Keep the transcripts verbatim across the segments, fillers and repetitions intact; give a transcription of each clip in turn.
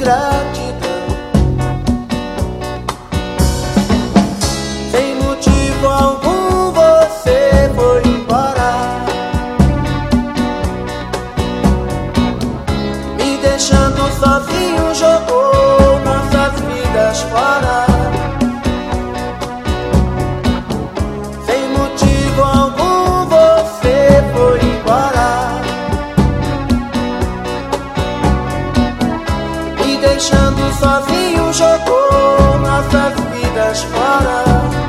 gratidão. Sem motivo algum você foi embora, me deixando sozinho, jogou nossas vidas fora. Sem motivo algum você foi embora, me deixando sozinho, jogou nossas vidas fora.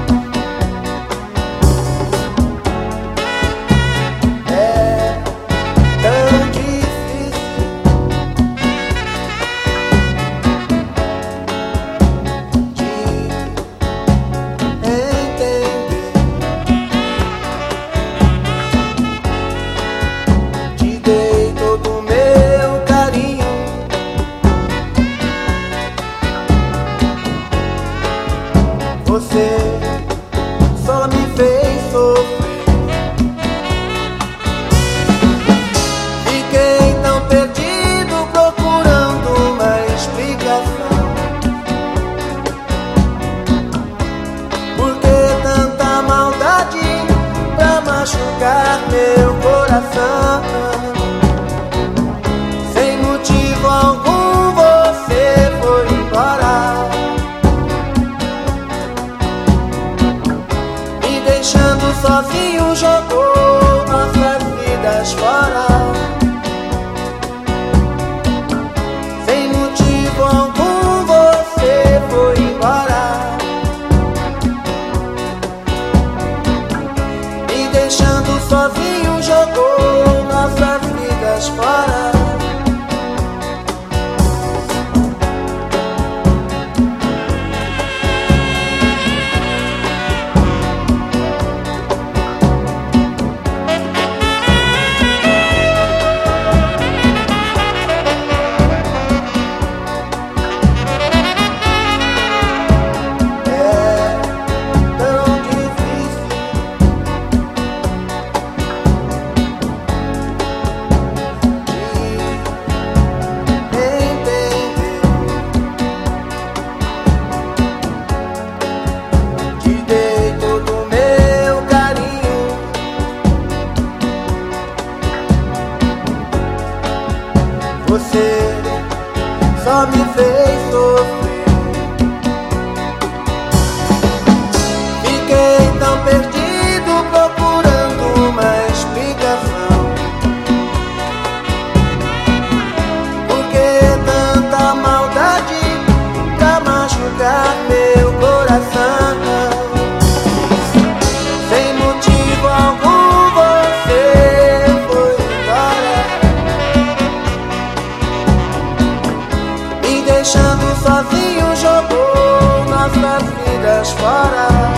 É tão difícil de entender. Te dei todo o meu carinho, você só me fez sofrer. Fiquei tão perdido procurando uma explicação. Por que tanta maldade pra machucar meu coração? Sem motivo algum você foi embora, me deixando sozinho, jogou nossas vidas fora. Sem motivo algum você foi embora, me deixando sozinho, jogou nossas vidas fora. Você só me fez sofrer. Fiquei tão perdido procurando uma explicação. Por que tanta maldade pra machucar meu coração? Sem motivo algum você foi embora, me deixando sozinho, jogou nossas vidas fora.